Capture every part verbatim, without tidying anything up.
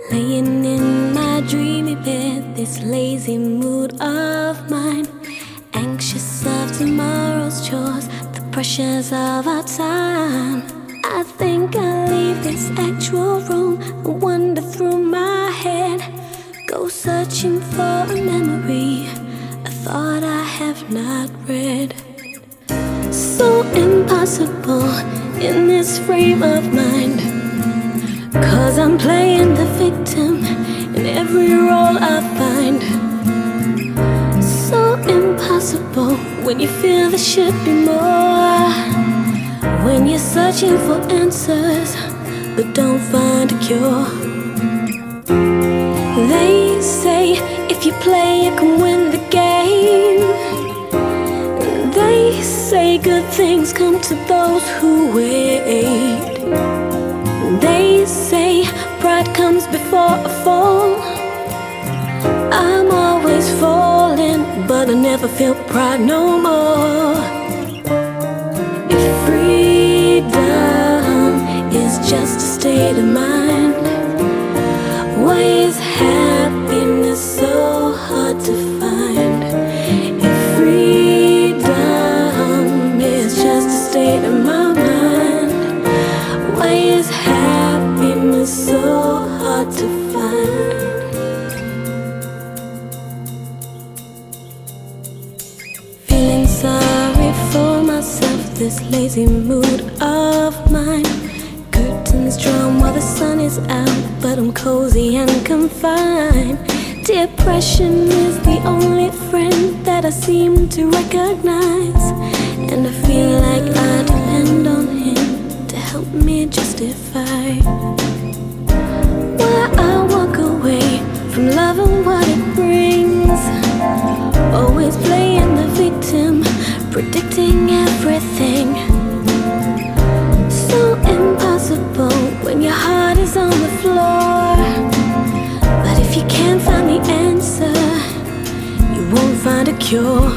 Laying in my dreamy bed, this lazy mood of mine, anxious of tomorrow's chores, the pressures of our time. I think I'll leave this actual room and wander through my head, go searching for a memory, a thought I have not read. So impossible in this frame of mind, 'cause I'm playing the victim in every role I find. So impossible when you feel there should be more, when you're searching for answers but don't find a cure. They say if you play you can win the game. They say good things come to those who wait. They say pride comes before a fall. I'm always falling, but I never feel pride no more. If freedom is just a state of mind, why is happiness so hard to find? If freedom is just a state of my mind, why is happiness so hard to find? Feeling sorry for myself, this lazy mood of mine. Curtains drawn while the sun is out, but I'm cozy and confined. Depression is the only friend that I seem to recognize, and I feel like I depend on him to help me justify why I walk away from loving what it brings. Always playing the victim, predicting everything. So impossible when your heart is on the floor, but if you can't find the answer, you won't find a cure.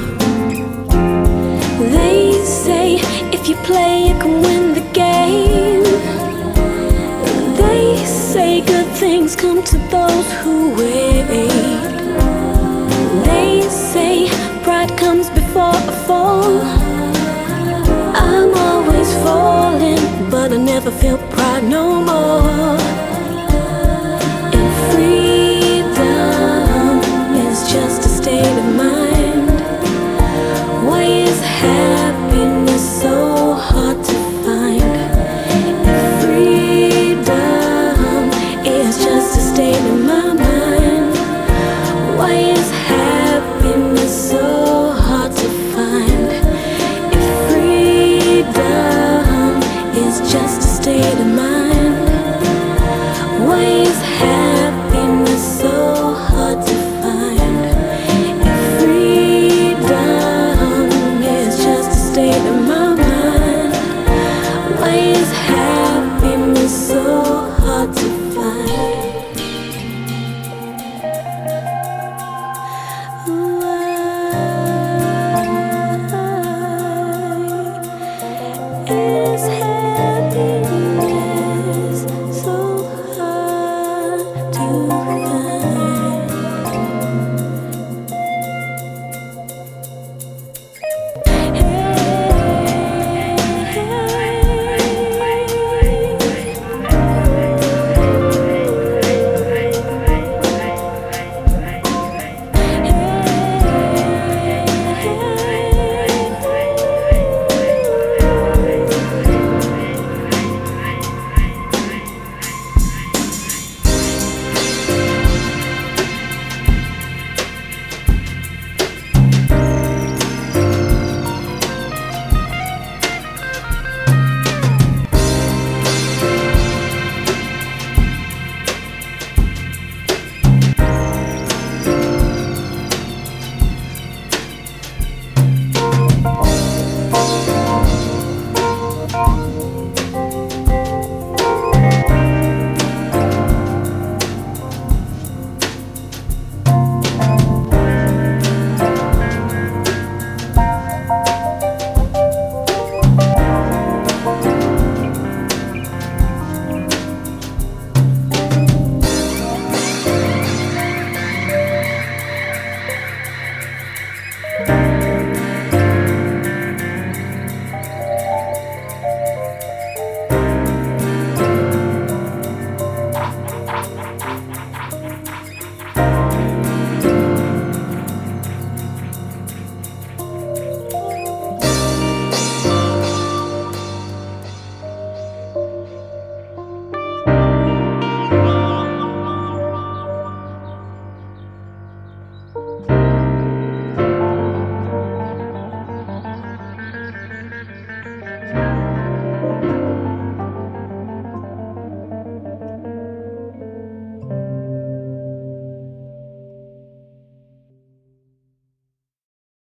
They say if you play you can win the game. They say good things come to those who wait. They say pride comes before a fall. I'm always falling, but I never feel pride no more. And freedom is just a state of mind, why is happiness so hard to find? If freedom is just a state of my mind, why is happiness so hard to find? If freedom is just a state of mind, why is happiness so hard to find? If freedom is just a state of my mind, why is happiness so hard to find? Is happiness so hard to find?